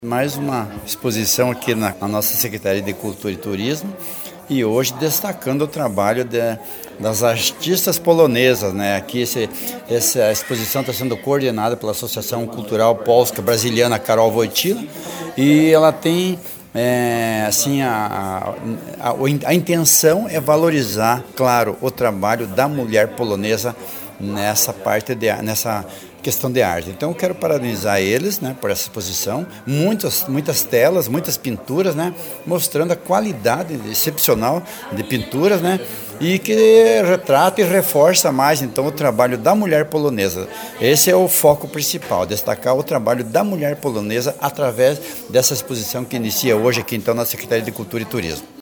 Mais uma exposição aqui na nossa Secretaria de Cultura e Turismo e hoje destacando o trabalho das artistas polonesas, né? Aqui essa exposição está sendo coordenada pela Associação Cultural Polska Brasiliana Karol Wojtyła e ela tem a intenção é valorizar, claro, o trabalho da mulher polonesa nessa questão de arte. Então eu quero parabenizar eles, né, por essa exposição, muitas telas, muitas pinturas, né, mostrando a qualidade excepcional de pinturas, né, e que retrata e reforça mais então o trabalho da mulher polonesa. Esse é o foco principal, destacar o trabalho da mulher polonesa através dessa exposição que inicia hoje aqui então na Secretaria de Cultura e Turismo.